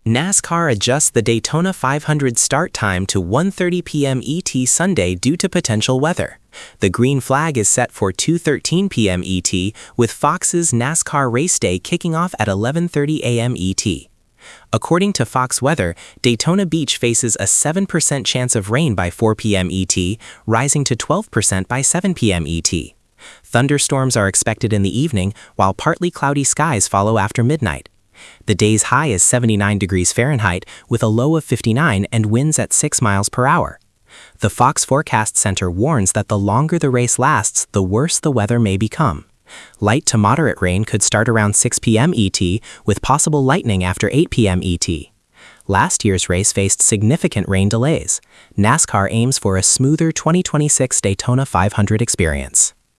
NASCAR adjusts the Daytona 500 start time to 1:30 p.m. ET Sunday due to potential weather. The green flag is set for 2:13 p.m. ET, with Fox's NASCAR race day kicking off at 11:30 a.m. ET. According to Fox Weather, Daytona Beach faces a 7% chance of rain by 4 p.m. ET, rising to 12% by 7 p.m. ET. Thunderstorms are expected in the evening, while partly cloudy skies follow after midnight. The day's high is 79 degrees Fahrenheit, with a low of 59 and winds at 6 miles per hour. The Fox Forecast Center warns that the longer the race lasts, the worse the weather may become. Light to moderate rain could start around 6 p.m. ET, with possible lightning after 8 p.m. ET. Last year's race faced significant rain delays. NASCAR aims for a smoother 2026 Daytona 500 experience.